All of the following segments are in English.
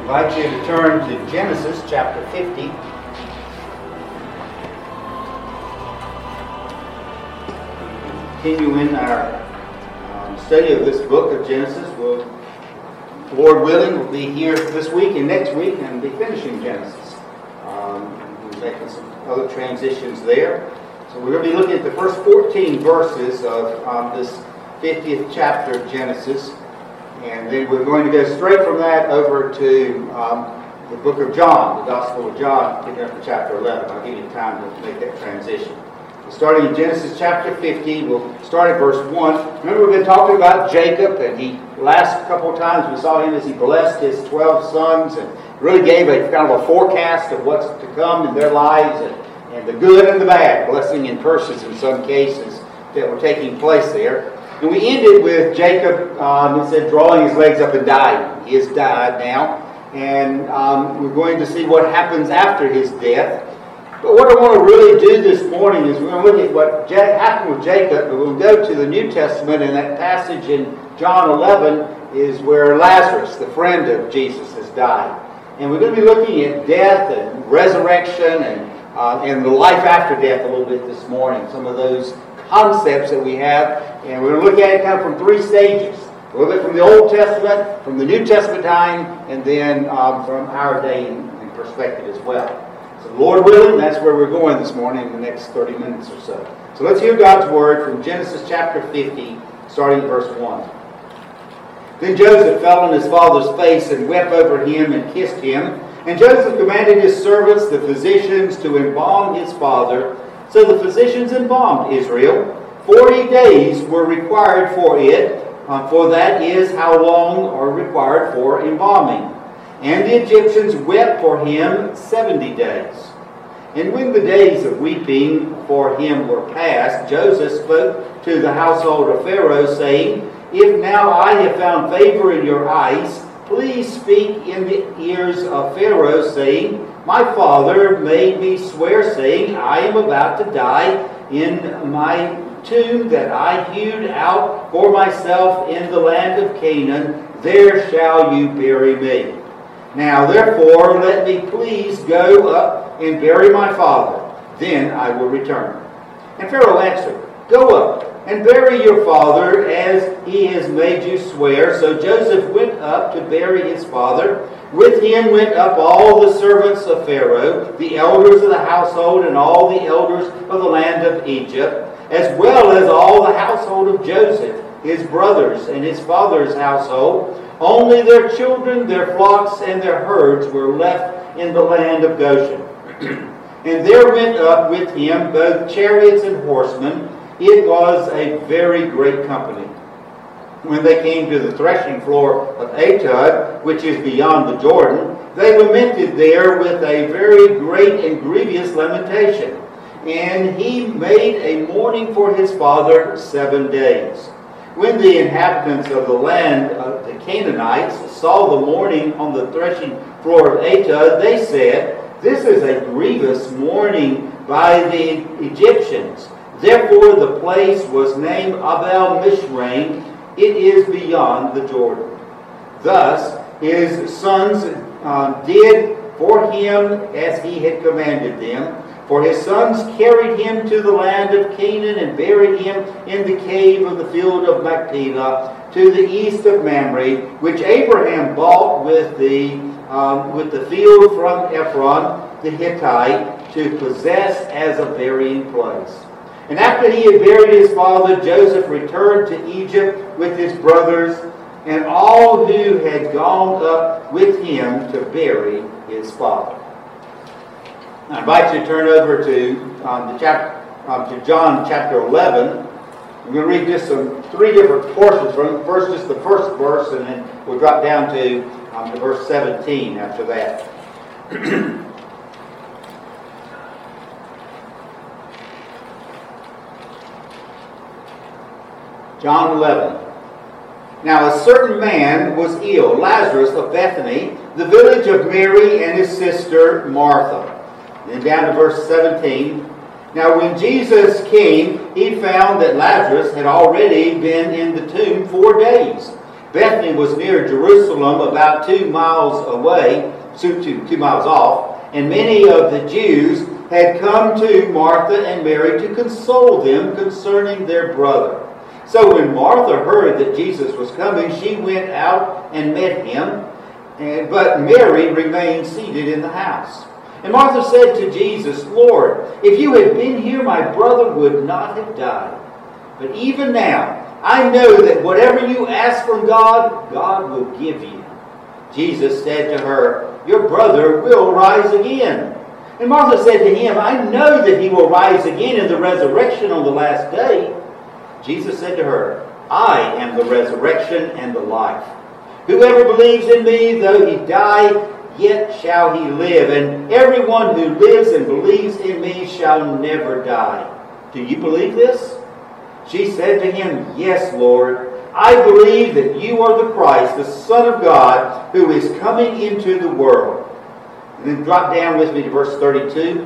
I invite you to turn to Genesis chapter 50. Continuing our study of this book of Genesis. Lord willing, we'll be here this week and next week and be finishing Genesis. We're making some other transitions there. So we're going to be looking at the first 14 verses of this 50th chapter of Genesis. And then we're going to go straight from that over to the book of John, the Gospel of John, picking up to chapter 11. I'll give you time to make that transition. So starting in Genesis chapter 50, we'll start at verse 1. Remember, we've been talking about Jacob, and last couple of times we saw him as he blessed his 12 sons and really gave a kind of a forecast of what's to come in their lives and the good and the bad, blessing and curses in some cases that were taking place there. And we ended with Jacob, it said, drawing his legs up and dying. He has died now. And we're going to see what happens after his death. But what I want to really do this morning is we're going to look at what happened with Jacob. But we'll go to the New Testament, and that passage in John 11 is where Lazarus, the friend of Jesus, has died. And we're going to be looking at death and resurrection and the life after death a little bit this morning. Some of those concepts that we have, and we're going to look at it kind of from three stages. A little bit from the Old Testament, from the New Testament time, and then from our day in perspective as well. So Lord willing, that's where we're going this morning in the next 30 minutes or so. So let's hear God's word from Genesis chapter 50, starting at verse 1. Then Joseph fell on his father's face and wept over him and kissed him. And Joseph commanded his servants, the physicians, to embalm his father. So the physicians embalmed Israel. 40 days were required for it, for that is how long are required for embalming. And the Egyptians wept for him 70 days. And when the days of weeping for him were past, Joseph spoke to the household of Pharaoh, saying, If now I have found favor in your eyes, please speak in the ears of Pharaoh, saying, My father made me swear, saying, I am about to die in my tomb that I hewed out for myself in the land of Canaan. There shall you bury me. Now therefore let me please go up and bury my father. Then I will return. And Pharaoh answered, Go up and bury your father as he has made you swear. So Joseph went up to bury his father. With him went up all the servants of Pharaoh, the elders of the household, and all the elders of the land of Egypt, as well as all the household of Joseph, his brothers, and his father's household. Only their children, their flocks, and their herds were left in the land of Goshen. And there went up with him both chariots and horsemen. It was a very great company. When they came to the threshing floor of Atad, which is beyond the Jordan, they lamented there with a very great and grievous lamentation. And he made a mourning for his father 7 days. When the inhabitants of the land of the Canaanites saw the mourning on the threshing floor of Atad, they said, This is a grievous mourning by the Egyptians. Therefore the place was named Abel Mishraim. It is beyond the Jordan. Thus his sons did for him as he had commanded them. For his sons carried him to the land of Canaan and buried him in the cave of the field of Machpelah to the east of Mamre, which Abraham bought with the field from Ephron the Hittite to possess as a burying place. And after he had buried his father, Joseph returned to Egypt with his brothers and all who had gone up with him to bury his father. I invite you to turn over to John chapter 11. We're going to read just three different portions from it. First, just the first verse, and then we'll drop down to verse 17 after that. John 11. Now a certain man was ill, Lazarus of Bethany, the village of Mary and his sister Martha. Then down to verse 17. Now when Jesus came, he found that Lazarus had already been in the tomb 4 days. Bethany was near Jerusalem, about 2 miles away, 2 miles off, and many of the Jews had come to Martha and Mary to console them concerning their brother. So when Martha heard that Jesus was coming, she went out and met him, but Mary remained seated in the house. And Martha said to Jesus, "Lord, if you had been here, my brother would not have died. But even now, I know that whatever you ask from God, God will give you." Jesus said to her, "Your brother will rise again." And Martha said to him, "I know that he will rise again in the resurrection on the last day." Jesus said to her, "I am the resurrection and the life. Whoever believes in me, though he die, yet shall he live. And everyone who lives and believes in me shall never die. Do you believe this?" She said to him, "Yes, Lord. I believe that you are the Christ, the Son of God, who is coming into the world." And then drop down with me to verse 32.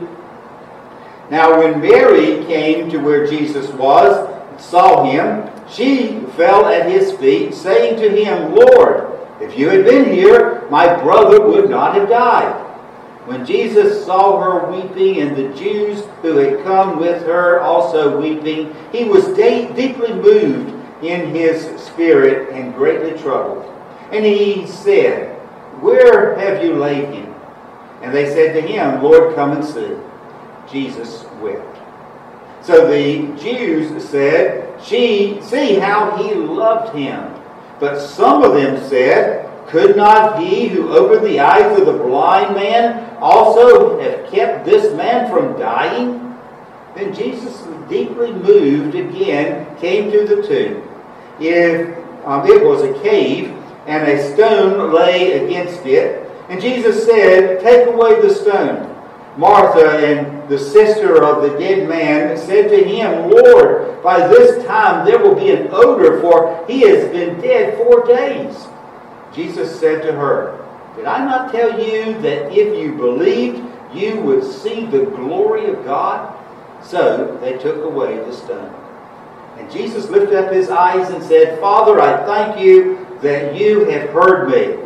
Now when Mary came to where Jesus was and saw him, she fell at his feet, saying to him, "Lord, if you had been here, my brother would not have died." When Jesus saw her weeping, and the Jews who had come with her also weeping, he was deeply moved in his spirit and greatly troubled. And he said, "Where have you laid him?" And they said to him, "Lord, come and see." Jesus wept. So the Jews said, "See how he loved him." But some of them said, "Could not he who opened the eyes of the blind man also have kept this man from dying?" Then Jesus, deeply moved again, came to the tomb. It was a cave, and a stone lay against it. And Jesus said, "Take away the stone." Martha, and the sister of the dead man, said to him, "Lord, by this time there will be an odor, for he has been dead 4 days." Jesus said to her, "Did I not tell you that if you believed, you would see the glory of God?" So they took away the stone. And Jesus lifted up his eyes and said, "Father, I thank you that you have heard me.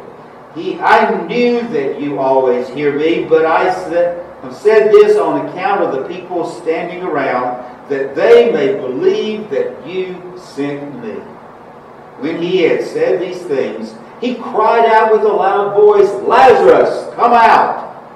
I knew that you always hear me, but I have said this on account of the people standing around, that they may believe that you sent me." When he had said these things, he cried out with a loud voice, "Lazarus, come out!"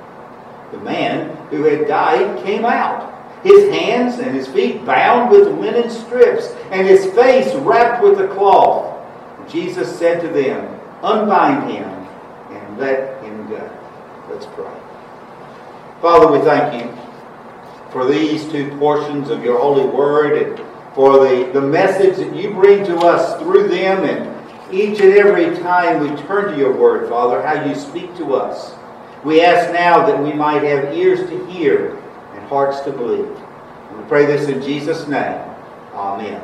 The man who had died came out, his hands and his feet bound with linen strips, and his face wrapped with a cloth. And Jesus said to them, "Unbind him and let him go." Let's pray. Father, we thank you for these 2 portions of your holy word, and for the message that you bring to us through them, and each and every time we turn to your word, Father, how you speak to us. We ask now that we might have ears to hear and hearts to believe. And we pray this in Jesus' name. Amen.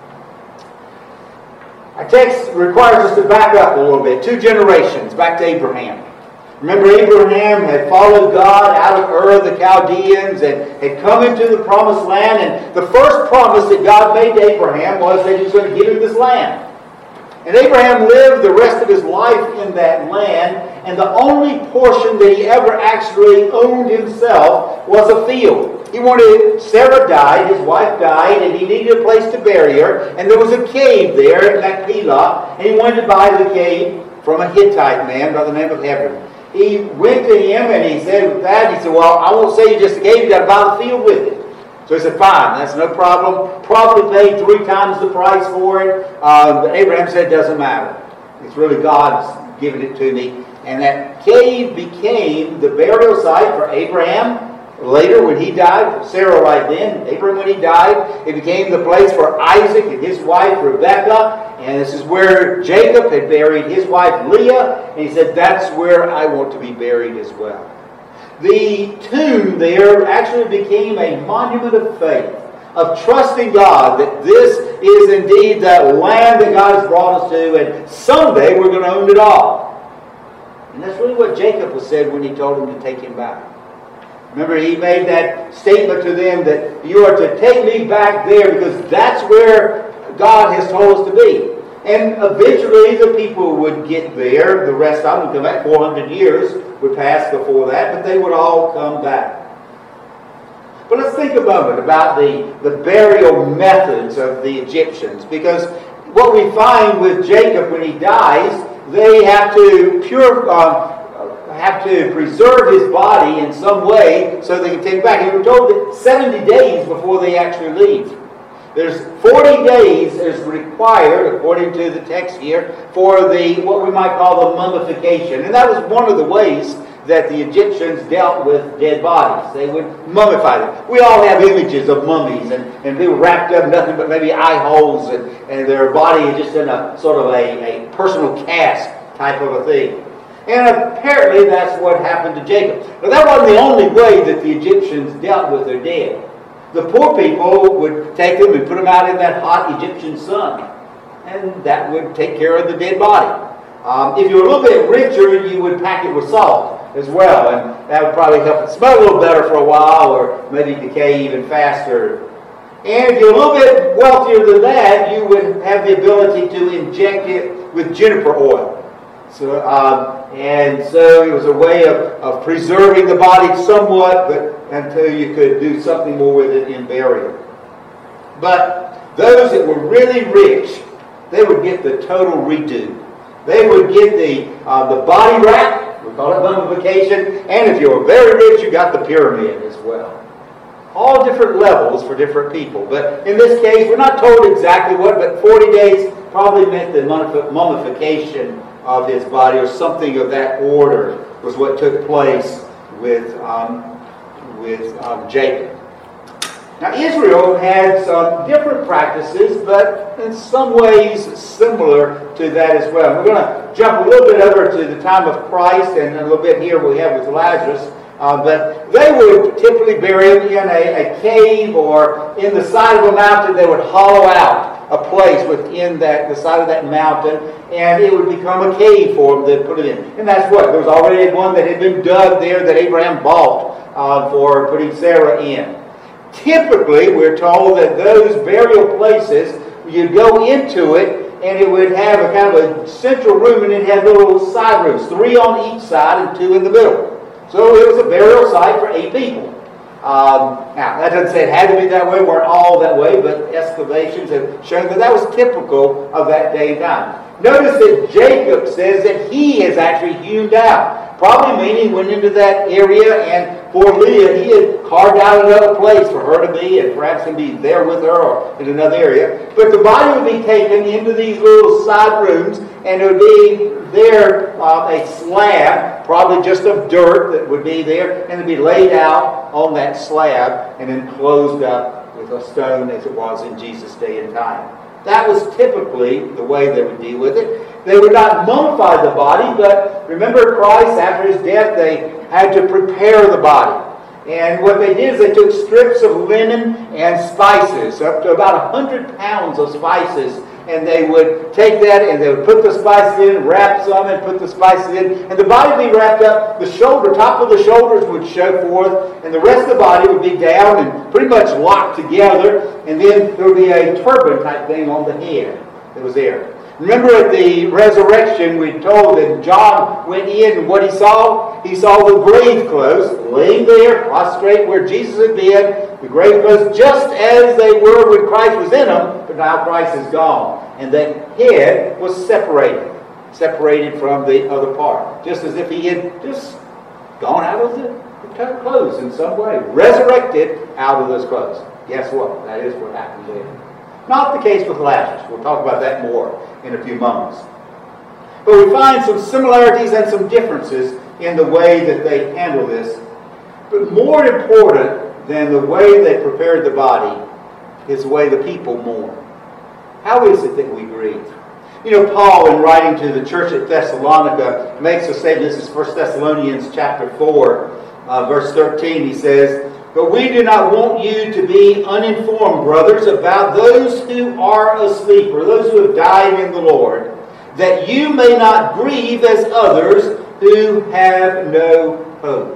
Our text requires us to back up a little bit, 2 generations, back to Abraham. Remember, Abraham had followed God out of Ur of the Chaldeans and had come into the promised land. And the first promise that God made to Abraham was that he was going to give him this land. And Abraham lived the rest of his life in that land. And the only portion that he ever actually owned himself was a field. Sarah died, his wife died, and he needed a place to bury her. And there was a cave there at Machpelah. And he wanted to buy the cave from a Hittite man by the name of Hebron. He went to him and he said, "Well, I won't sell you just the cave, you got to buy the field with it." So he said, "Fine, that's no problem." Probably paid 3 times the price for it. But Abraham said, "It doesn't matter. It's really God's giving it to me." And that cave became the burial site for Abraham. Later, when he died, Sarah right then, Abraham when he died, it became the place for Isaac and his wife Rebekah. And this is where Jacob had buried his wife Leah. And he said, "That's where I want to be buried as well." The tomb there actually became a monument of faith, of trusting God that this is indeed that land that God has brought us to, and someday we're going to own it all. And that's really what Jacob was said when he told him to take him back. Remember, he made that statement to them that you are to take me back there because that's where God has told us to be. And eventually the people would get there. The rest of them would come back. 400 years would pass before that, but they would all come back. But let's think a moment about the burial methods of the Egyptians, because what we find with Jacob when he dies, they have to preserve his body in some way so they can take it back. And we're told that 70 days before they actually leave. There's 40 days is required, according to the text here, for what we might call the mummification. And that was one of the ways that the Egyptians dealt with dead bodies. They would mummify them. We all have images of mummies, and they were wrapped up in nothing but maybe eye holes, and their body is just in a sort of a personal cask type of a thing. And apparently that's what happened to Jacob. But that wasn't the only way that the Egyptians dealt with their dead. The poor people would take them and put them out in that hot Egyptian sun, and that would take care of the dead body. If you were a little bit richer, you would pack it with salt as well, and that would probably help it smell a little better for a while, or maybe decay even faster. And if you're a little bit wealthier than that, you would have the ability to inject it with juniper oil. So it was a way of preserving the body somewhat, but until you could do something more with it in burial. But those that were really rich, they would get the total redo. They would get the body wrap, we call it mummification, and if you were very rich, you got the pyramid as well. All different levels for different people. But in this case, we're not told exactly what, but 40 days probably meant the mummification of his body, or something of that order was what took place with Jacob. Now Israel had some different practices, but in some ways similar to that as well. We're going to jump a little bit over to the time of Christ, and a little bit here we have with Lazarus. But they would typically bury him in a cave, or in the side of a mountain. They would hollow out a place within the side of that mountain, and it would become a cave for them to put it in. And that's what, there was already one that had been dug there that Abraham bought for putting Sarah in. Typically, we're told that those burial places, you go into it, and it would have a kind of a central room, and it had little side rooms, 3 on each side and 2 in the middle. So it was a burial site for 8 people. Now, that doesn't say it had to be that way, weren't all that way, but excavations have shown that was typical of that day and time. Notice that Jacob says that he is actually hewn out. Probably meaning he went into that area, and for Leah, he had carved out another place for her to be, and perhaps to be there with her or in another area. But the body would be taken into these little side rooms, and it would be there a slab, probably just of dirt that would be there, and it would be laid out on that slab and then closed up with a stone as it was in Jesus' day and time. That was typically the way they would deal with it. They would not mummify the body, but remember Christ, after his death, they had to prepare the body. And what they did is they took strips of linen and spices, up to about 100 pounds of spices, and they would take that and they would put the spices in, wrap some and put the spices in, and the body would be wrapped up. The top of the shoulders would show forth, and the rest of the body would be down and pretty much locked together, and then there would be a turban type thing on the head that was there. Remember at the resurrection, we told that John went in, and what he saw? He saw the grave clothes laying there, prostrate where Jesus had been. The grave clothes just as they were when Christ was in them, but now Christ is gone. And the head was separated from the other part. Just as if he had just gone out of the clothes in some way. Resurrected out of those clothes. Guess what? That is what happened there. Not the case with Lazarus. We'll talk about that more in a few moments. But we find some similarities and some differences in the way that they handle this. But more important than the way they prepared the body is the way the people mourn. How is it that we grieve? You know, Paul, in writing to the church at Thessalonica, makes a statement. This is 1 Thessalonians chapter 4, verse 13. He says, "But we do not want you to be uninformed, brothers, about those who are asleep, or those who have died in the Lord, that you may not grieve as others who have no hope."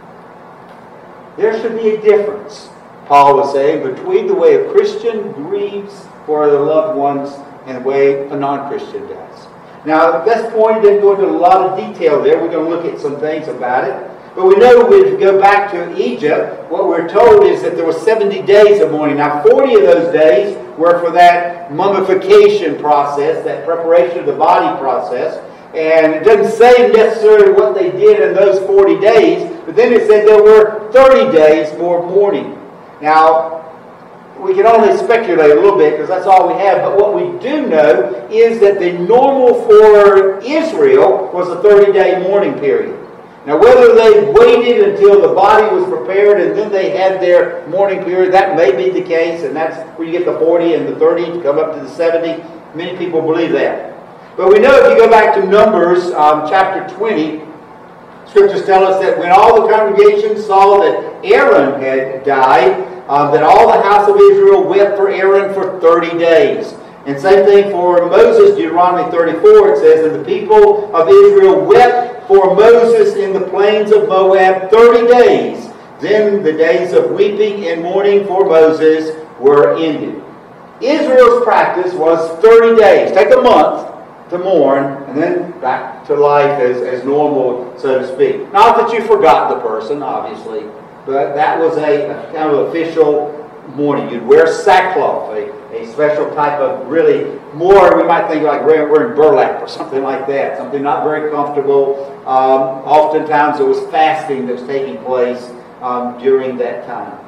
There should be a difference, Paul was saying, between the way a Christian grieves for their loved ones in the way a non-Christian does. Now, at this point, he didn't go into a lot of detail there. We're going to look at some things about it. But we know if we go back to Egypt, what we're told is that there were 70 days of mourning. Now, 40 of those days were for that mummification process, that preparation of the body process. And it doesn't say necessarily what they did in those 40 days, but then it said there were 30 days more mourning. Now, we can only speculate a little bit because that's all we have, but what we do know is that the normal for Israel was a 30-day mourning period. Now, whether they waited until the body was prepared and then they had their mourning period, that may be the case, and that's where you get the 40 and the 30 to come up to the 70. Many people believe that. But we know if you go back to Numbers chapter 20, Scriptures tell us that when all the congregation saw that Aaron had died, that all the house of Israel wept for Aaron for 30 days. And same thing for Moses, Deuteronomy 34, it says, and the people of Israel wept for Moses in the plains of Moab 30 days. Then the days of weeping and mourning for Moses were ended. Israel's practice was 30 days. Take a month to mourn, and then back to life as normal, so to speak. Not that you forgot the person, obviously, but that was a kind of official mourning. You'd wear sackcloth, a special type of really more, we might think like wearing burlap or something like that, something not very comfortable. Oftentimes there was fasting that was taking place during that time.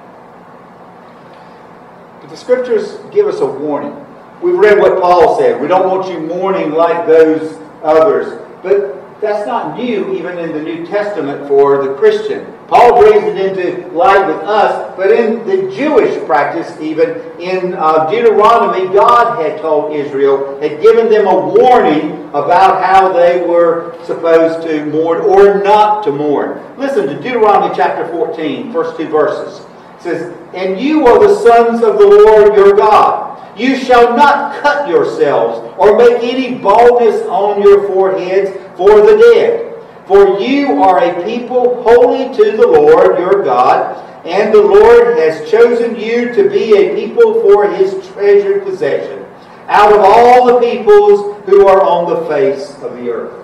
But the Scriptures give us a warning. We've read what Paul said. We don't want you mourning like those others. But that's not new even in the New Testament for the Christian. Paul brings it into light with us, but in the Jewish practice even, in Deuteronomy, God had told Israel, had given them a warning about how they were supposed to mourn or not to mourn. Listen to Deuteronomy chapter 14, first 2 verses. It says, and you are the sons of the Lord your God. You shall not cut yourselves or make any baldness on your foreheads for the dead. For you are a people holy to the Lord your God, and the Lord has chosen you to be a people for His treasured possession, out of all the peoples who are on the face of the earth.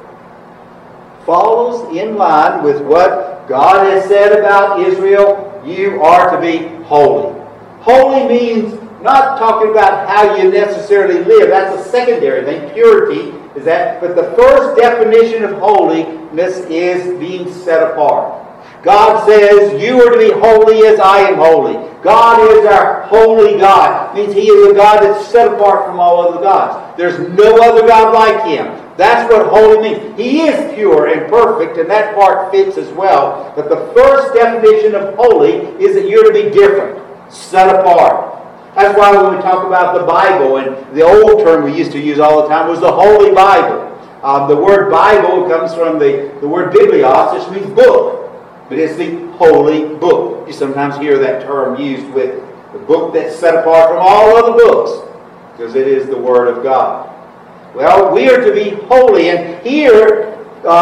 Follows in line with what God has said about Israel. You are to be holy. Holy means not talking about how you necessarily live. That's a secondary thing. Purity is that. But the first definition of holiness is being set apart. God says, you are to be holy as I am holy. God is our holy God. It means He is a God that's set apart from all other gods. There's no other God like Him. That's what holy means. He is pure and perfect, and that part fits as well. But the first definition of holy is that you're to be different, set apart. That's why when we talk about the Bible, and the old term we used to use all the time was the Holy Bible. The word Bible comes from the word biblios, which means book. But it's the holy book. You sometimes hear that term used with the book that's set apart from all other books, because it is the Word of God. Well, we are to be holy. And here,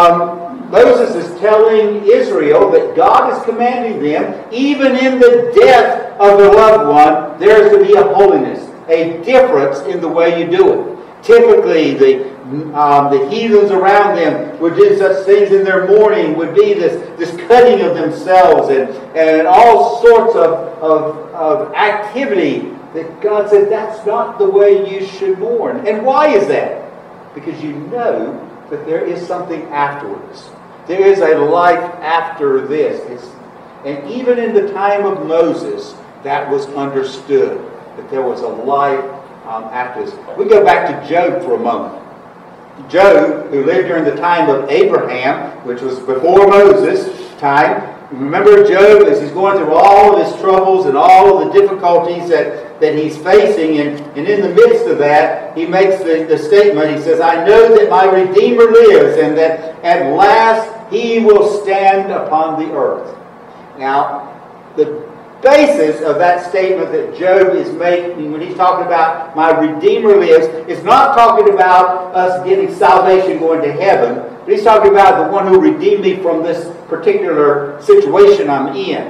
Moses is telling Israel that God is commanding them, even in the death of their loved one, there is to be a holiness, a difference in the way you do it. Typically, the heathens around them would do such things in their mourning, would be this cutting of themselves and all sorts of activity that God said that's not the way you should mourn. And why is that? Because you know that there is something afterwards. There is a life after this. And even in the time of Moses, that was understood, that there was a life after this. We go back to Job for a moment. Job, who lived during the time of Abraham, which was before Moses' time. Remember Job, as he's going through all of his troubles and all of the difficulties that he's facing, and in the midst of that, he makes the statement, he says, I know that my Redeemer lives, and that at last He will stand upon the earth. Now, the basis of that statement that Job is making when he's talking about my Redeemer lives is not talking about us getting salvation going to heaven, but he's talking about the one who redeemed me from this particular situation I'm in.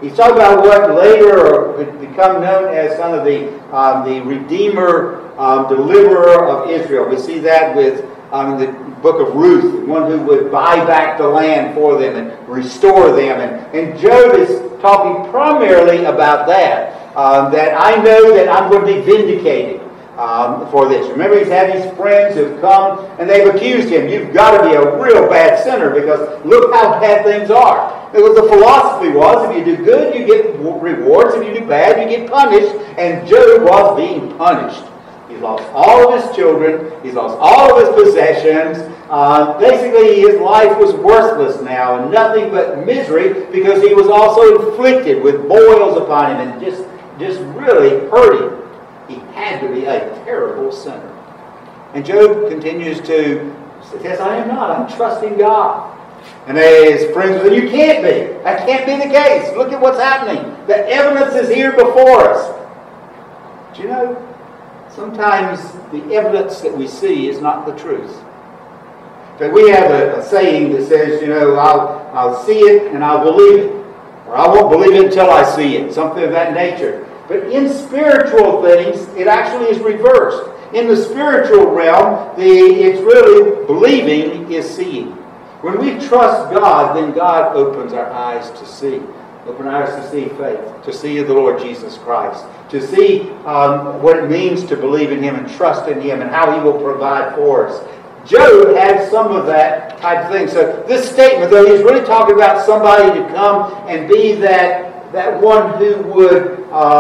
He's talking about what later would become known as kind of the Redeemer, Deliverer of Israel. We see that with the book of Ruth, one who would buy back the land for them and restore them. And Job is talking primarily about that, that I know that I'm going to be vindicated for this. Remember, he's had these friends who've come and they've accused him. You've got to be a real bad sinner because look how bad things are. Because the philosophy was, if you do good, you get rewards. If you do bad, you get punished. And Job was being punished. He's lost all of his children. He's lost all of his possessions. Basically, his life was worthless now and nothing but misery because he was also inflicted with boils upon him and just really hurt him. He had to be a terrible sinner. And Job continues to say, yes, I am not. I'm trusting God. And his friends say, you can't be. That can't be the case. Look at what's happening. The evidence is here before us. Do you know, sometimes the evidence that we see is not the truth. But we have a saying that says, you know, I'll see it and I'll believe it. Or I won't believe it until I see it. Something of that nature. But in spiritual things, it actually is reversed. In the spiritual realm, it's really believing is seeing. When we trust God, then God opens our eyes to see. Open our eyes to see faith, to see the Lord Jesus Christ, to see what it means to believe in Him and trust in Him and how He will provide for us. Job had some of that type of thing. So this statement, though, he's really talking about somebody to come and be that one who would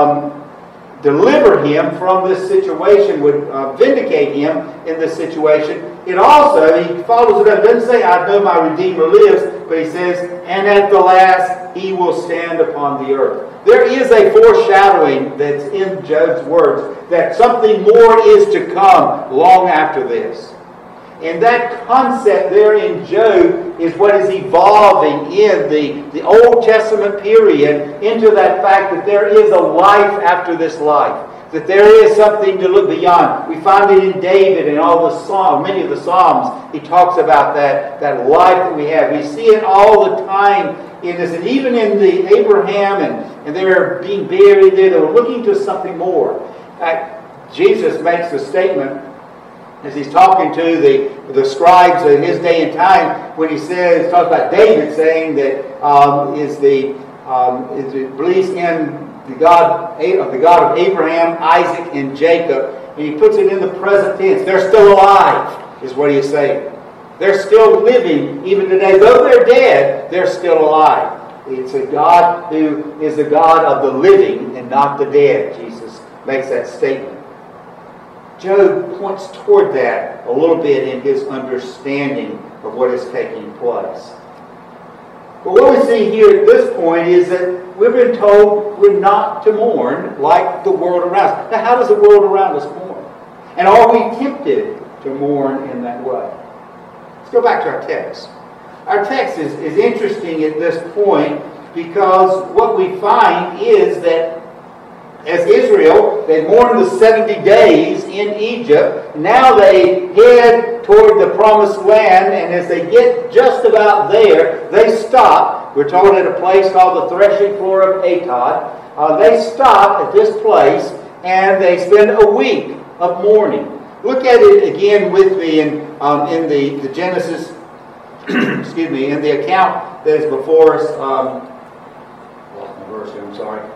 deliver him from this situation, would vindicate him in this situation. It also, he follows it up, doesn't say, I know my Redeemer lives, but he says, and at the last he will stand upon the earth. There is a foreshadowing that's in Job's words, that something more is to come long after this. And that concept there in Job is what is evolving in the Old Testament period into that fact that there is a life after this life. That there is something to look beyond. We find it in David and all the Psalms, many of the Psalms. He talks about that life that we have. We see it all the time in this. And even in the Abraham and they're being buried there, they were looking to something more. In fact, Jesus makes a statement as he's talking to the scribes in his day and time, when he talks about David saying that believes in the God of Abraham, Isaac, and Jacob, and he puts it in the present tense. They're still alive, is what he's saying. They're still living even today. Though they're dead, they're still alive. It's a God who is the God of the living and not the dead. Jesus makes that statement. Job points toward that a little bit in his understanding of what is taking place. But what we see here at this point is that we've been told we're not to mourn like the world around us. Now, how does the world around us mourn? And are we tempted to mourn in that way? Let's go back to our text. Our text is interesting at this point because what we find is that as Israel, they mourned the 70 days in Egypt. Now they head toward the promised land, and as they get just about there, they stop. We're told at a place called the threshing floor of Atad. They stop at this place, and they spend a week of mourning. Look at it again with me in the Genesis, excuse me, in the account that is before us. Lost my verse here, I'm sorry.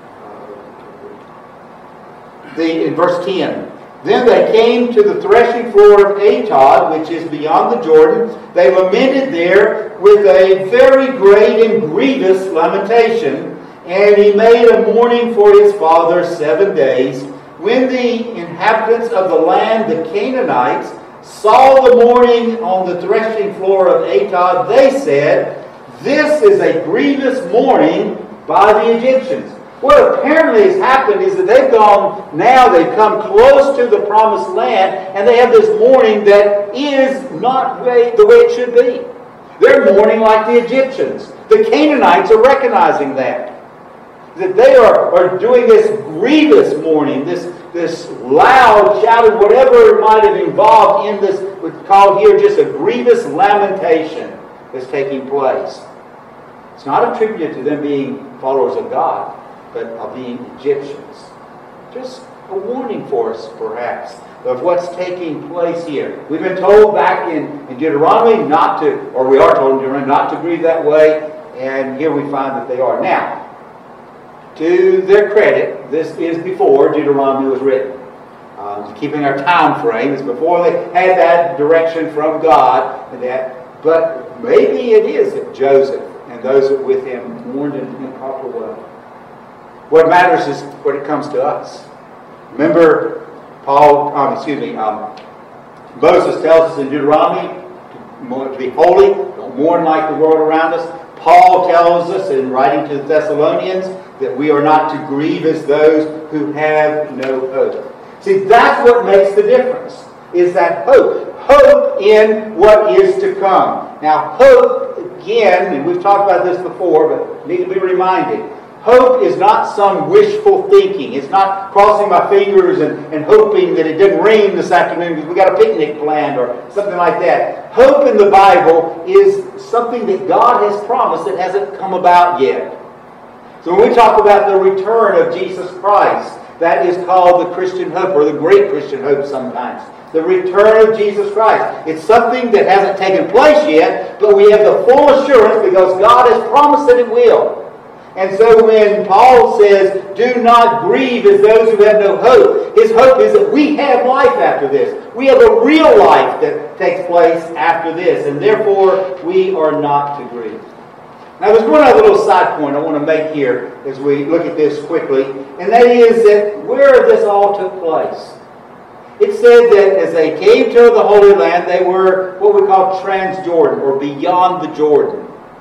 In verse 10, then they came to the threshing floor of Atad, which is beyond the Jordan. They lamented there with a very great and grievous lamentation. And he made a mourning for his father 7 days. When the inhabitants of the land, the Canaanites, saw the mourning on the threshing floor of Atad, they said, this is a grievous mourning by the Egyptians. What apparently has happened is that they've come close to the promised land, and they have this mourning that is not the way it should be. They're mourning like the Egyptians. The Canaanites are recognizing that they are doing this grievous mourning, this loud shouting, whatever it might have involved in this, what's called here just a grievous lamentation that's taking place. It's not attributed to them being followers of God, but of being Egyptians. Just a warning for us, perhaps, of what's taking place here. We've been told back in Deuteronomy not to, or we are told in Deuteronomy not to grieve that way, and here we find that they are. Now, to their credit, this is before Deuteronomy was written. Keeping our time frame, it's before they had that direction from God. But maybe it is that Joseph and those that were with him mourned in a proper way. What matters is when it comes to us. Remember, Moses tells us in Deuteronomy to be holy, don't mourn like the world around us. Paul tells us in writing to the Thessalonians that we are not to grieve as those who have no hope. See, that's what makes the difference, is that hope. Hope in what is to come. Now, hope, again, and we've talked about this before, but need to be reminded, hope is not some wishful thinking. It's not crossing my fingers and hoping that it didn't rain this afternoon because we got a picnic planned or something like that. Hope in the Bible is something that God has promised that hasn't come about yet. So when we talk about the return of Jesus Christ, that is called the Christian hope, or the great Christian hope sometimes. The return of Jesus Christ. It's something that hasn't taken place yet, but we have the full assurance because God has promised that it will. And so when Paul says, do not grieve as those who have no hope, his hope is that we have life after this. We have a real life that takes place after this, and therefore we are not to grieve. Now there's one other little side point I want to make here as we look at this quickly, and that is that where this all took place. It said that as they came to the Holy Land, they were what we call Transjordan, or beyond the Jordan.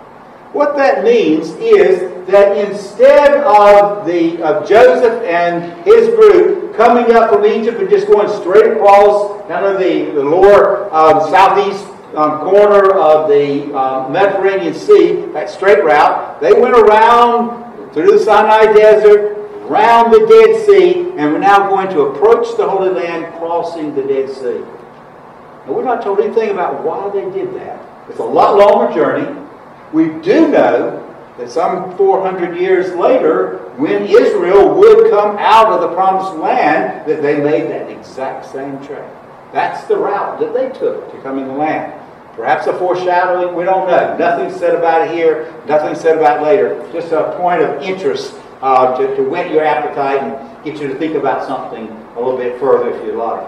What that means is that instead of Joseph and his group coming up from Egypt and just going straight across down to the lower southeast corner of the Mediterranean Sea, that straight route, they went around through the Sinai Desert, around the Dead Sea, and we're now going to approach the Holy Land crossing the Dead Sea. Now, we're not told anything about why they did that. It's a lot longer journey. We do know that some 400 years later, when Israel would come out of the Promised Land, that they made that exact same trek. That's the route that they took to come in the land. Perhaps a foreshadowing, we don't know. Nothing said about it here, nothing said about it later. Just a point of interest to whet your appetite and get you to think about something a little bit further if you like.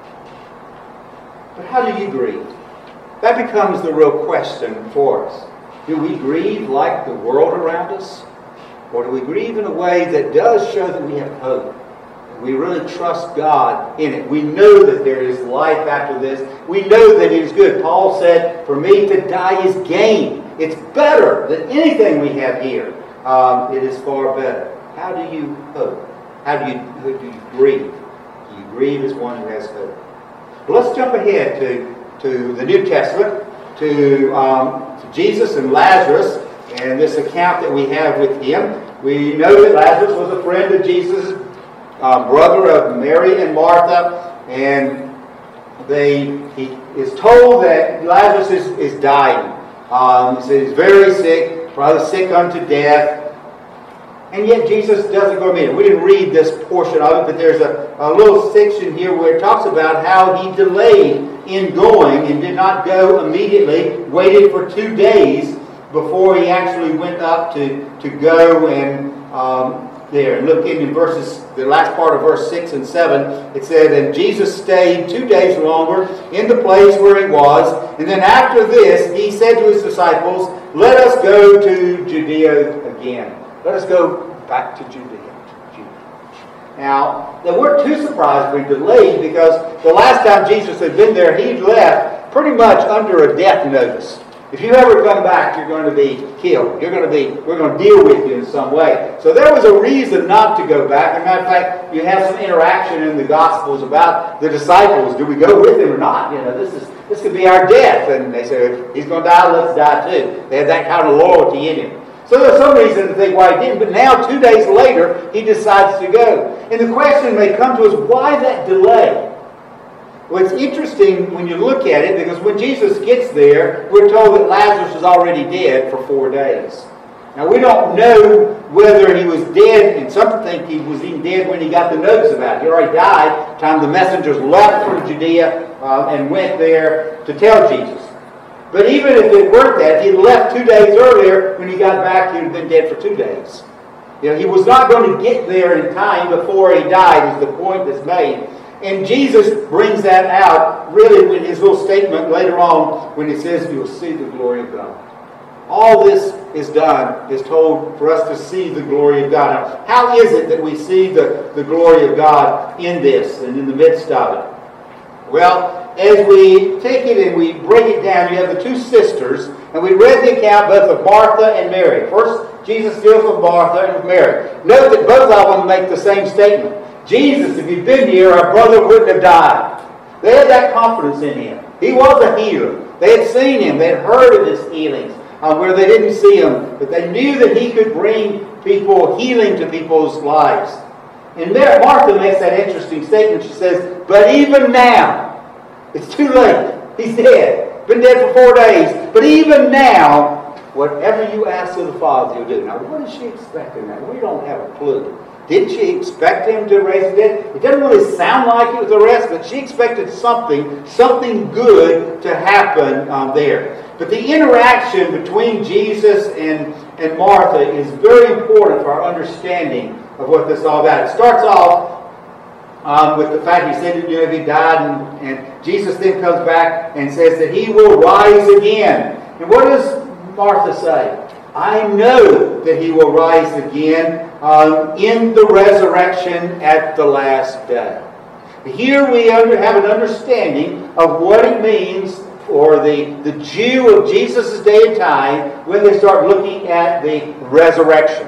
But how do you grieve? That becomes the real question for us. Do we grieve like the world around us? Or do we grieve in a way that does show that we have hope? We really trust God in it. We know that there is life after this. We know that it is good. Paul said, for me to die is gain. It's better than anything we have here. It is far better. How do you hope? How do you grieve? Do you grieve as one who has hope? Well, let's jump ahead to the New Testament, to Jesus and Lazarus, and this account that we have with him. We know that Lazarus was a friend of Jesus' brother of Mary and Martha, and he is told that Lazarus is dying. He says he's very sick, probably sick unto death, and yet Jesus doesn't go meet him. We didn't read this portion of it, but there's a little section here where it talks about how he delayed in going and did not go immediately, waited for 2 days before he actually went up to go and there. And look in verses, the last part of verse 6 and 7, it said, and Jesus stayed 2 days longer in the place where he was. And then after this, he said to his disciples, let us go to Judea again. Let us go back to Judea. Now, they weren't too surprised when he delayed, because the last time Jesus had been there, he'd left pretty much under a death notice. If you ever come back, you're going to be killed. We're going to deal with you in some way. So there was a reason not to go back. As a matter of fact, you have some interaction in the Gospels about the disciples. Do we go with him or not? This could be our death. And they say, if he's going to die, let's die too. They had that kind of loyalty in him. So there's some reason to think why he didn't. But now, 2 days later, he decides to go. And the question may come to us, why that delay? Well, it's interesting when you look at it, because when Jesus gets there, we're told that Lazarus was already dead for 4 days. Now, we don't know whether he was dead, and some think he was even dead when he got the notice about it. He already died by the time the messengers left from Judea and went there to tell Jesus. But even if it weren't that, if he left 2 days earlier, when he got back, he would have been dead for 2 days. He was not going to get there in time before he died, is the point that's made. And Jesus brings that out, really, with his little statement later on, when he says, "You'll see the glory of God." All this is done, is told for us to see the glory of God. Now, how is it that we see the glory of God in this and in the midst of it? Well, as we take it and we break it down, you have the two sisters, and we read the account both of Martha and Mary. First, Jesus deals with Martha and with Mary. Note that both of them make the same statement. Jesus, if you'd been here, our brother wouldn't have died. They had that confidence in him. He was a healer. They had seen him. They had heard of his healings, where they didn't see him. But they knew that he could bring people healing to people's lives. And Martha makes that interesting statement. She says, "But even now, it's too late. He's dead. Been dead for 4 days. But even now, whatever you ask of the Father, he'll do." Now, what is she expecting that? We don't have a clue. Did she expect him to raise the dead? It doesn't really sound like it with the rest, but she expected something good to happen there. But the interaction between Jesus and Martha is very important for our understanding of what this is all about. It starts off with the fact he said, he died, and Jesus then comes back and says that he will rise again. And what does Martha say? "I know that he will rise again in the resurrection at the last day." Here we have an understanding of what it means for the Jew of Jesus' day and time when they start looking at the resurrection.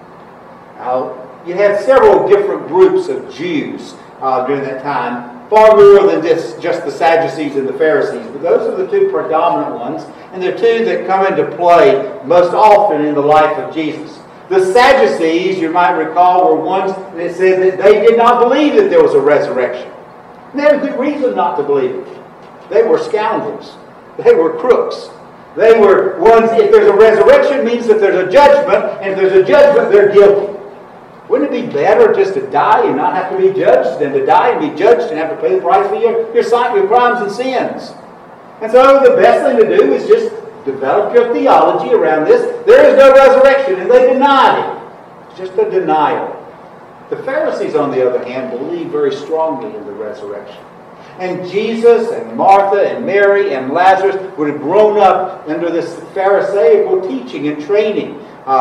Now, you had several different groups of Jews during that time, far more than just the Sadducees and the Pharisees. But those are the two predominant ones, and they're two that come into play most often in the life of Jesus. The Sadducees, you might recall, were ones that said that they did not believe that there was a resurrection. And they had a good reason not to believe it. They were scoundrels. They were crooks. They were ones, if there's a resurrection, it means that there's a judgment, and if there's a judgment, they're guilty. Wouldn't it be better just to die and not have to be judged than to die and be judged and have to pay the price for your crimes and sins? And so the best thing to do is just develop your theology around this. There is no resurrection, and they denied it. It's just a denial. The Pharisees, on the other hand, believed very strongly in the resurrection. And Jesus and Martha and Mary and Lazarus would have grown up under this Pharisaical teaching and training.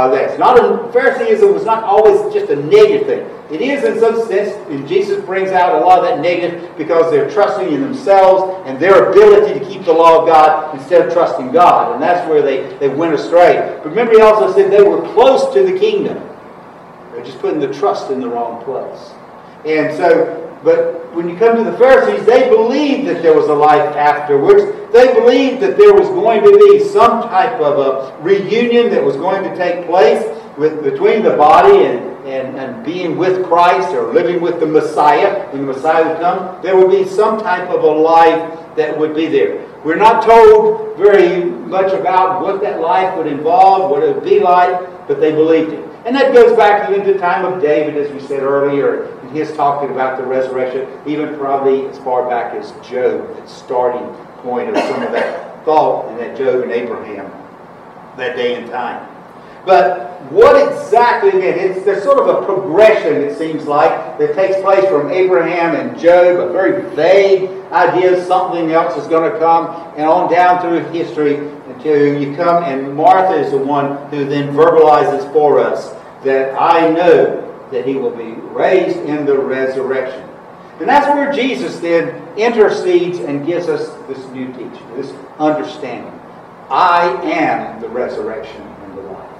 Pharisaism was not always just a negative thing. It is in some sense, and Jesus brings out a lot of that negative because they're trusting in themselves and their ability to keep the law of God instead of trusting God. And that's where they went astray. But remember, he also said they were close to the kingdom. They're just putting the trust in the wrong place. And so, but when you come to the Pharisees, they believed that there was a life afterwards. They believed that there was going to be some type of a reunion that was going to take place between the body and being with Christ or living with the Messiah. When the Messiah would come, there would be some type of a life that would be there. We're not told very much about what that life would involve, what it would be like, but they believed it. And that goes back even to the time of David, as we said earlier, in his talking about the resurrection, even probably as far back as Job, the starting point of some of that thought in that Job and Abraham, that day and time. But what exactly, there's sort of a progression, it seems like, that takes place from Abraham and Job, a very vague idea something else is going to come, and on down through history until you come, and Martha is the one who then verbalizes for us that I know that he will be raised in the resurrection. And that's where Jesus then intercedes and gives us this new teaching, this understanding. I am the resurrection and the life.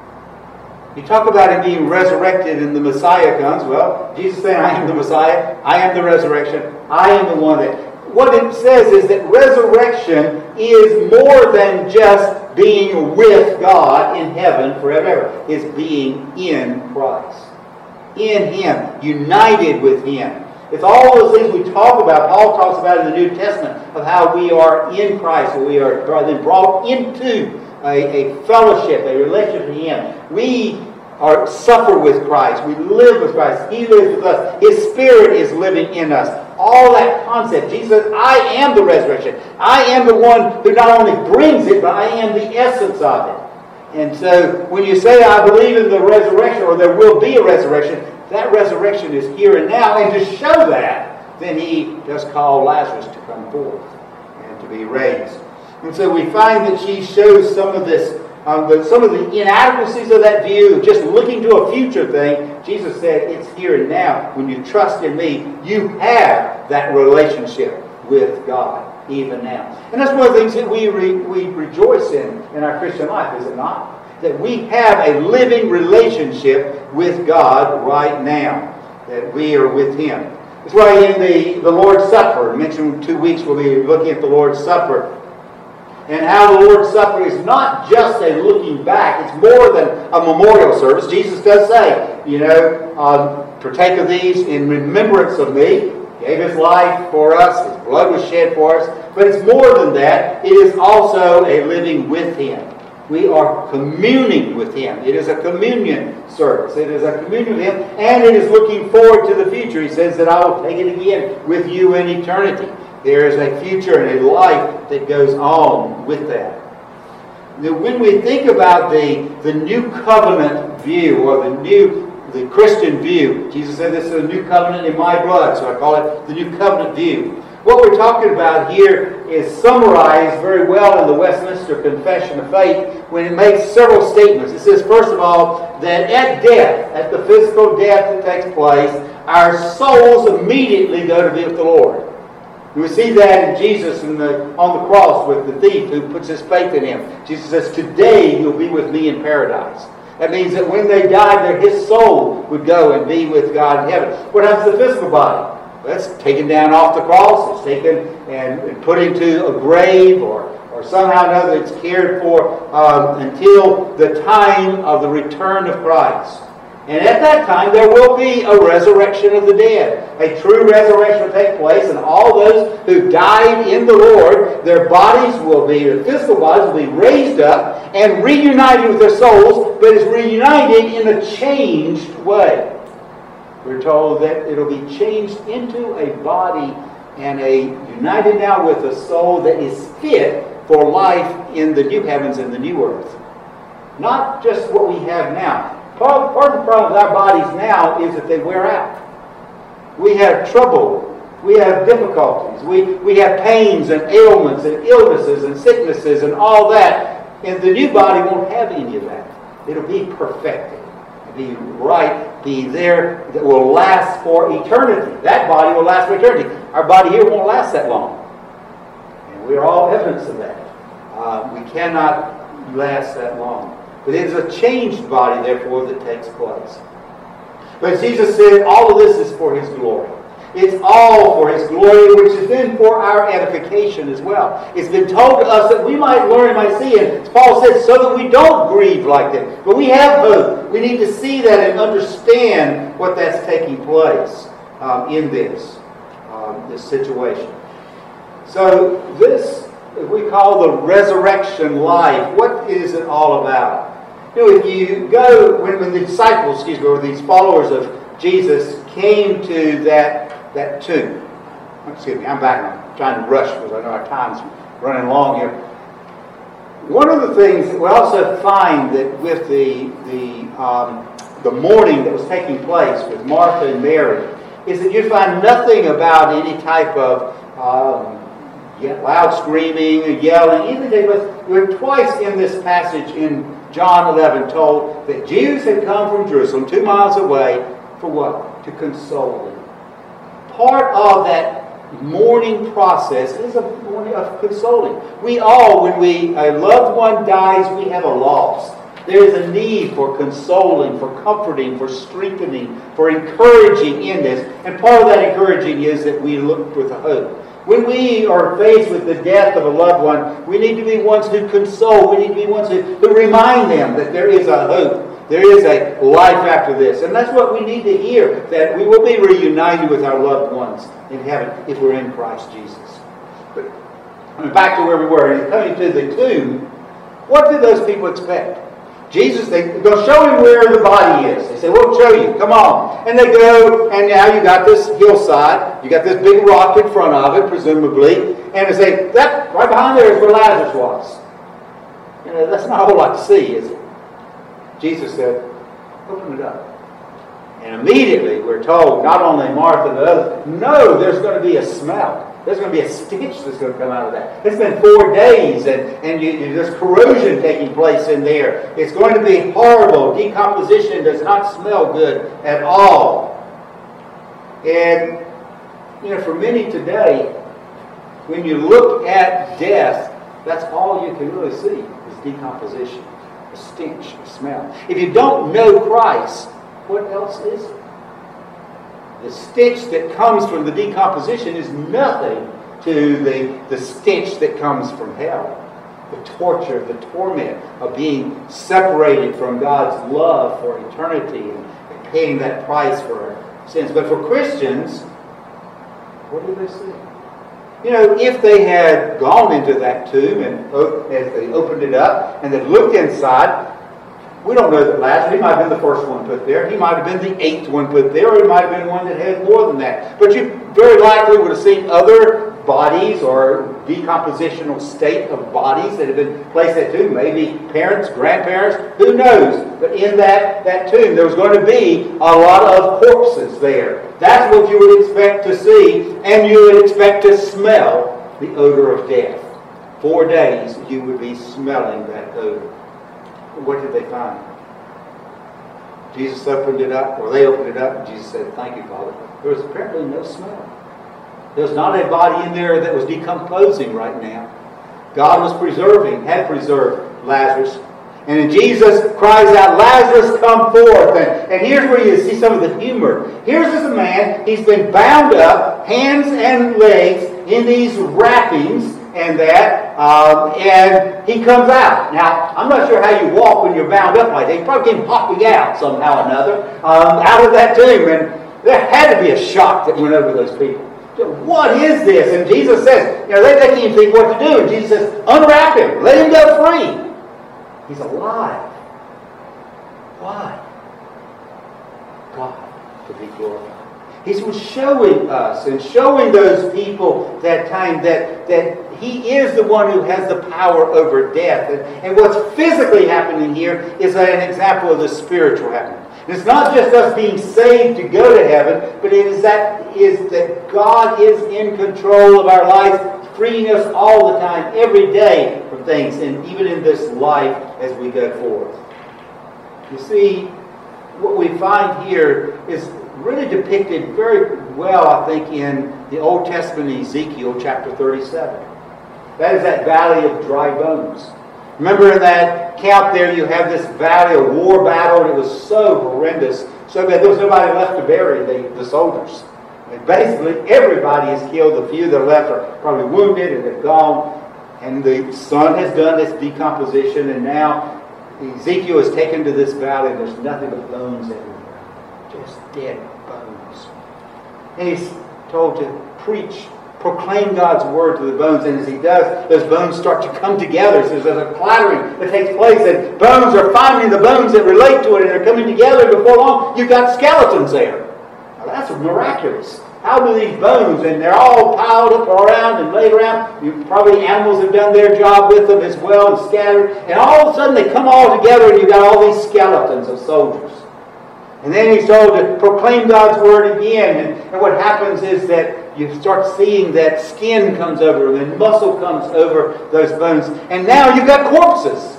You talk about him being resurrected and the Messiah comes. Well, Jesus saying, I am the Messiah, I am the resurrection, I am the one that... What it says is that resurrection is more than just being with God in heaven forever. It's being in Christ. In Him. United with Him. It's all those things we talk about. Paul talks about in the New Testament of how we are in Christ. We are then brought into a fellowship, a relationship with Him. We suffer with Christ. We live with Christ. He lives with us. His Spirit is living in us. All that concept. Jesus says, I am the resurrection. I am the one who not only brings it, but I am the essence of it. And so when you say, I believe in the resurrection, or there will be a resurrection, that resurrection is here and now. And to show that, then He does call Lazarus to come forth and to be raised. And so we find that she shows some of this, some of the inadequacies of that view, just looking to a future thing. Jesus said, it's here and now. When you trust in me, you have that relationship with God, even now. And that's one of the things that we rejoice in our Christian life, is it not? That we have a living relationship with God right now. That we are with Him. That's why in the Lord's Supper, mentioned 2 weeks, we'll be looking at the Lord's Supper. And how the Lord's Supper is not just a looking back. It's more than a memorial service. Jesus does say, partake of these in remembrance of me. He gave His life for us. His blood was shed for us. But it's more than that. It is also a living with Him. We are communing with Him. It is a communion service. It is a communion with Him. And it is looking forward to the future. He says that I will take it again with you in eternity. There is a future and a life that goes on with that. Now, when we think about the new covenant view, or the Christian view, Jesus said this is a new covenant in my blood, so I call it the new covenant view. What we're talking about here is summarized very well in the Westminster Confession of Faith when it makes several statements. It says, first of all, that at death, at the physical death that takes place, our souls immediately go to be with the Lord. We see that in Jesus on the cross with the thief who puts his faith in Him. Jesus says, today you'll be with me in paradise. That means that when they died, his soul would go and be with God in heaven. What happens to the physical body? Well, it's taken down off the cross. It's taken and put into a grave, or somehow or another it's cared for until the time of the return of Christ. And at that time, there will be a resurrection of the dead. A true resurrection will take place, and all those who died in the Lord, their physical bodies will be raised up and reunited with their souls, but it's reunited in a changed way. We're told that it'll be changed into a body and united now with a soul that is fit for life in the new heavens and the new earth. Not just what we have now. Part of the problem with our bodies now is that they wear out. We have trouble. We have difficulties. We have pains and ailments and illnesses and sicknesses and all that. And the new body won't have any of that. It'll be perfected. It'll be right, be there, that will last for eternity. That body will last for eternity. Our body here won't last that long. And we're all evidence of that. We cannot last that long. But it is a changed body, therefore, that takes place. But Jesus said all of this is for His glory. It's all for His glory, which is then for our edification as well. It's been told to us that we might learn and might see. And Paul says, so that we don't grieve like them. But we have hope. We need to see that and understand what that's taking place in this situation. So this we call the resurrection life. What is it all about? If you go, when the disciples, or these followers of Jesus came to that tomb. Excuse me, I'm back. I'm trying to rush because I know our time's running long here. One of the things that we also find that with the mourning that was taking place with Martha and Mary is that you find nothing about any type of loud screaming or yelling. We're twice in this passage in John 11 told that Jews had come from Jerusalem 2 miles away for what? To console them. Part of that mourning process is a mourning of consoling. We all, when a loved one dies, we have a loss. There is a need for consoling, for comforting, for strengthening, for encouraging in this. And part of that encouraging is that we look with a hope. When we are faced with the death of a loved one, we need to be ones who console. We need to be ones who remind them that there is a hope. There is a life after this. And that's what we need to hear, that we will be reunited with our loved ones in heaven if we're in Christ Jesus. But back to where we were, coming to the tomb, What did those people expect? Jesus, they're going to show him where the body is. They say, we'll show you. Come on. And they go, and now you got this hillside. You got this big rock in front of it, presumably. And they say, that right behind there is where Lazarus was. You know, that's not a whole lot to see, is it? Jesus said, open it up. And immediately we're told, not only Martha but others, no, there's going to be a smell. There's going to be a stench that's going to come out of that. It's been 4 days, and there's corrosion taking place in there. It's going to be horrible. Decomposition does not smell good at all. And, you know, for many today, when you look at death, that's all you can really see is decomposition, a stench, a smell. If you don't know Christ, what else is it? The stench that comes from the decomposition is nothing to the stench that comes from hell. The torture, the torment of being separated from God's love for eternity and paying that price for our sins. But for Christians, what do they see? You know, if they had gone into that tomb and as they opened it up and they looked inside, we don't know that Lazarus, he might have been the first one put there. He might have been the 8th one put there, or he might have been one that had more than that. But you very likely would have seen other bodies or decompositional state of bodies that have been placed at tomb. Maybe parents, grandparents, who knows? But in that tomb, there was going to be a lot of corpses there. That's what you would expect to see, and you would expect to smell the odor of death. 4 days you would be smelling that odor. What did they find? Jesus opened it up, or they opened it up, and Jesus said, thank you, Father. There was apparently no smell. There was not a body in there that was decomposing right now. God was had preserved Lazarus. And then Jesus cries out, Lazarus, come forth. And here's where you see some of the humor. Here's this man, he's been bound up, hands and legs, in these wrappings, and he comes out. Now, I'm not sure how you walk when you're bound up like that. He probably came hopping out somehow or another, out of that tomb. And there had to be a shock that went over those people. What is this? And Jesus says, you know, they can't even think what to do. And Jesus says, unwrap him. Let him go free. He's alive. Why? God to be glorified. He was showing us and showing those people that time that He is the one who has the power over death. And what's physically happening here is an example of the spiritual happening. And it's not just us being saved to go to heaven, but it is that God is in control of our lives, freeing us all the time, every day from things, and even in this life as we go forth. You see, what we find here is really depicted very well, I think, in the Old Testament Ezekiel chapter 37. That is that valley of dry bones. Remember in that account there you have this valley, a war battle, and it was so horrendous, so bad there was nobody left to bury the soldiers. And basically everybody is killed. The few that are left are probably wounded and they're gone. And the sun has done its decomposition, and now Ezekiel is taken to this valley and there's nothing but bones everywhere. Just dead bones. And he's told to proclaim God's word to the bones. And as he does, those bones start to come together. So there's a clattering that takes place, and bones are finding the bones that relate to it, and they're coming together. Before long, you've got skeletons there. Now that's miraculous. How do these bones, and they're all piled up around and laid around. Probably animals have done their job with them as well and scattered. And all of a sudden they come all together and you've got all these skeletons of soldiers. And then he's told to proclaim God's word again. And what happens is that you start seeing that skin comes over them and muscle comes over those bones. And now you've got corpses.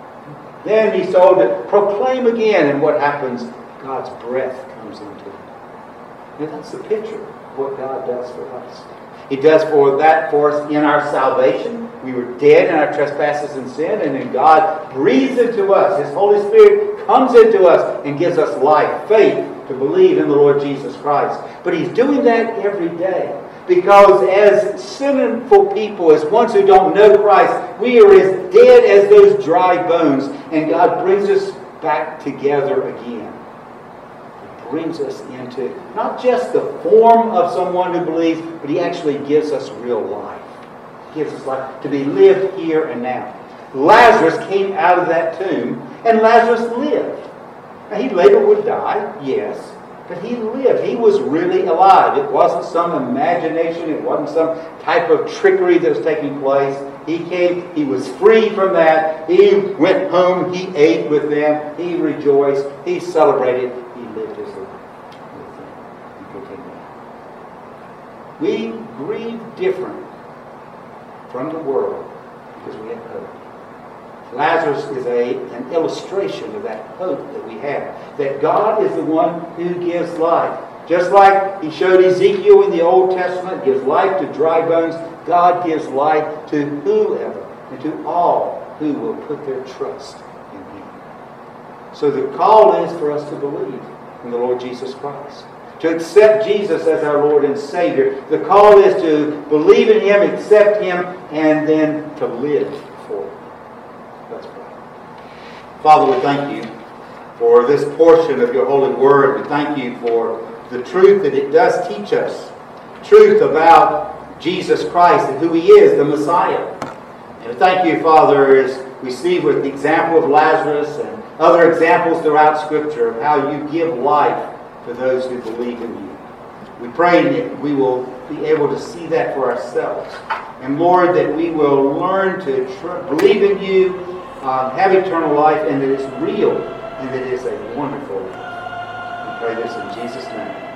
Then he's told to proclaim again. And what happens? God's breath comes into them. And that's the picture of what God does for us. He does for us in our salvation. We were dead in our trespasses and sin, and then God breathes into us. His Holy Spirit comes into us and gives us life, faith to believe in the Lord Jesus Christ. But He's doing that every day. Because as sinful people, as ones who don't know Christ, we are as dead as those dry bones. And God brings us back together again. Brings us into not just the form of someone who believes, but He actually gives us real life. He gives us life to be lived here and now. Lazarus came out of that tomb, and Lazarus lived. Now, he later would die, yes, but he lived. He was really alive. It wasn't some imagination. It wasn't some type of trickery that was taking place. He came. He was free from that. He went home. He ate with them. He rejoiced. He celebrated. He lived his life with them. He came back. We grieve different from the world because we have hope. Lazarus is an illustration of that hope that we have. That God is the one who gives life. Just like He showed Ezekiel in the Old Testament, gives life to dry bones, God gives life to whoever and to all who will put their trust in Him. So the call is for us to believe in the Lord Jesus Christ. To accept Jesus as our Lord and Savior. The call is to believe in Him, accept Him, and then to live for Him. Let's pray. Father, we thank You for this portion of Your holy word. We thank You for the truth that it does teach us. Truth about Jesus Christ and who He is, the Messiah. And we thank You, Father, as we see with the example of Lazarus and other examples throughout Scripture of how You give life to those who believe in You. We pray that we will be able to see that for ourselves. And Lord, that we will learn to believe in You, have eternal life, and that it's real, and that it is a wonderful life. We pray this in Jesus' name.